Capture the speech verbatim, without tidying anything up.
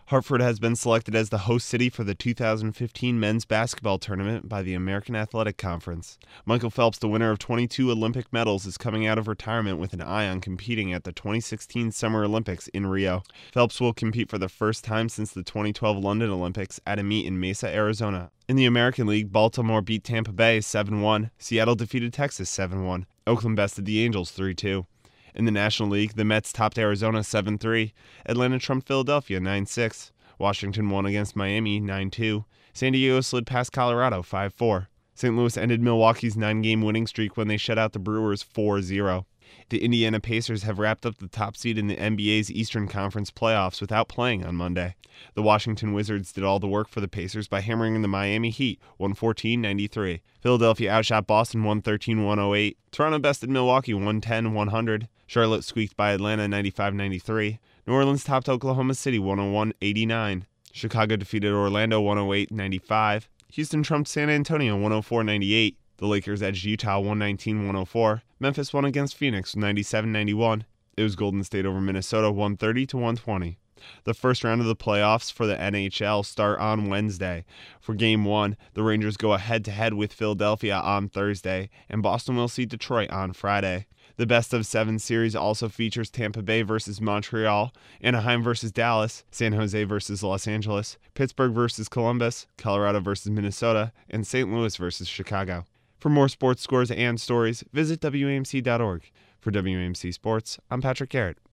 Hartford has been selected as the host city for the two thousand fifteen men's basketball tournament by the American Athletic Conference. Michael Phelps, the winner of twenty-two Olympic medals, is coming out of retirement with an eye on competing at the twenty sixteen Summer Olympics in Rio. Phelps will compete for the first time since the twenty twelve London Olympics at a meet in Mesa, Arizona. In the American League, Baltimore beat Tampa Bay seven one. Seattle defeated Texas seven one. Oakland bested the Angels three two. In the National League, the Mets topped Arizona seven three. Atlanta trumped Philadelphia nine six. Washington won against Miami nine two. San Diego slid past Colorado five four. Saint Louis ended Milwaukee's nine-game winning streak when they shut out the Brewers four zero. The Indiana Pacers have wrapped up the top seed in the N B A's Eastern Conference playoffs without playing on Monday. The Washington Wizards did all the work for the Pacers by hammering the Miami Heat one fourteen ninety-three. Philadelphia outshot Boston one thirteen one oh eight. Toronto bested Milwaukee one ten one hundred. Charlotte squeaked by Atlanta ninety-five ninety-three. New Orleans topped Oklahoma City one oh one eighty-nine. Chicago defeated Orlando one oh eight ninety-five. Houston trumped San Antonio one oh four ninety-eight. The Lakers edged Utah one nineteen one oh four. Memphis won against Phoenix ninety-seven ninety-one. It was Golden State over Minnesota one thirty to one twenty. The first round of the playoffs for the N H L start on Wednesday. For Game one, the Rangers go head-to-head with Philadelphia on Thursday, and Boston will see Detroit on Friday. The best-of-seven series also features Tampa Bay versus Montreal, Anaheim versus Dallas, San Jose versus Los Angeles, Pittsburgh versus Columbus, Colorado versus Minnesota, and Saint Louis versus Chicago. For more sports scores and stories, visit W A M C dot org. For W A M C Sports, I'm Patrick Garrett.